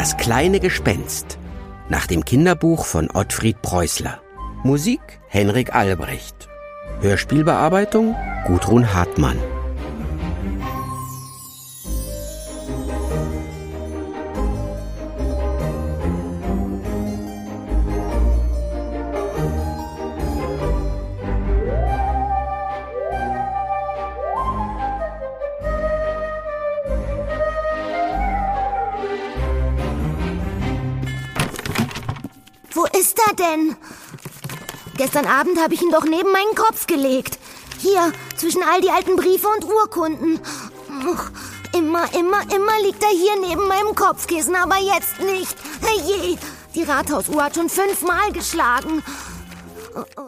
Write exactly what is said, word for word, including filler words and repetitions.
Das kleine Gespenst, nach dem Kinderbuch von Ottfried Preußler. Musik Henrik Albrecht. Hörspielbearbeitung Gudrun Hartmann. Wo ist er denn? Gestern Abend habe ich ihn doch neben meinen Kopf gelegt. Hier, zwischen all die alten Briefe und Urkunden. Ach, immer, immer, immer liegt er hier neben meinem Kopfkissen, aber jetzt nicht. Herrje, die Rathausuhr hat schon fünfmal geschlagen. Oh, oh.